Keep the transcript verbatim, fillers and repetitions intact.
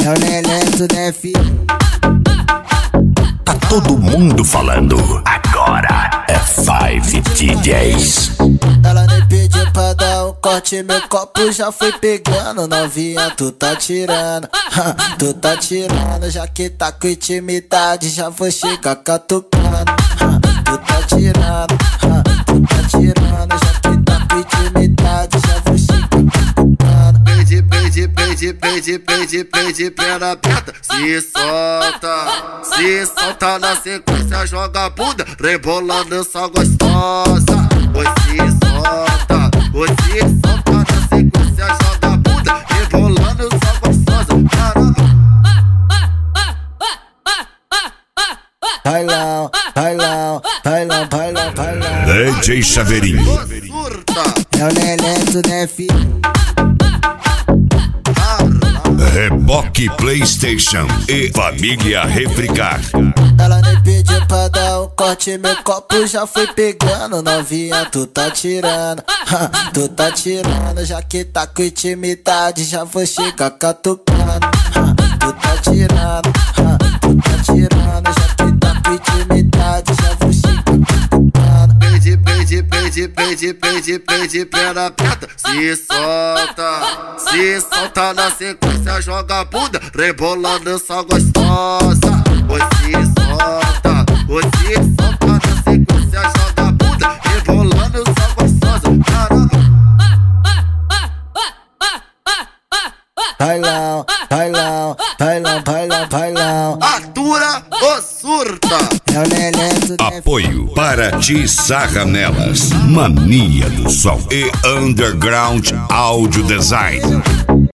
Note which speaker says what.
Speaker 1: É o Leleto, né, filho?
Speaker 2: Tá todo mundo falando. Agora é Five D Js.
Speaker 1: Ela nem pediu pra dar um corte, meu copo já foi pegando. Novinha, tu tá tirando, tu tá tirando. Já que tá com intimidade, já vou chegar catucando. Tu tá tirando, tu tá tirando. Já que tá com intimidade, já vou chegar catucando.
Speaker 3: Peide, peide, peide, peide, peide, peide, perna aberta. Se solta, se solta na sequência, joga a bunda, rebolando só gostosa. Oi, se solta, oi, se solta na sequência, joga a bunda, rebolando só gostosa. Caramba.
Speaker 1: Bailão, bailão, bailão, bailão, bailão.
Speaker 2: D J Chaveirinho.
Speaker 1: É o Leleto, né, filho?
Speaker 2: Reboque PlayStation e Família Refricar.
Speaker 1: Ela nem pediu pra dar um corte, meu copo já foi pegando. Novinha, tu tá tirando, tu tá tirando. Já que tá com intimidade, já vou chegar catucando. Tu tá tirando, tu tá tirando. Já que tá com intimidade, já vou chegar catucando.
Speaker 3: Peide, peide, peide, peide, peide, peide, perna aberta. Se solta, se solta na sequência, joga a bunda, rebolando só gostosa. Oi, se solta, oi, se solta na sequência, joga a bunda, rebolando só gostosa. Caramba.
Speaker 1: Bailão, bailão, bailão, bailão, bailão.
Speaker 3: Atura ou surta?
Speaker 1: É o Leleto, né?
Speaker 2: Apoio para Ti Sarra Nelas, Mania do Som e Underground Audio Design.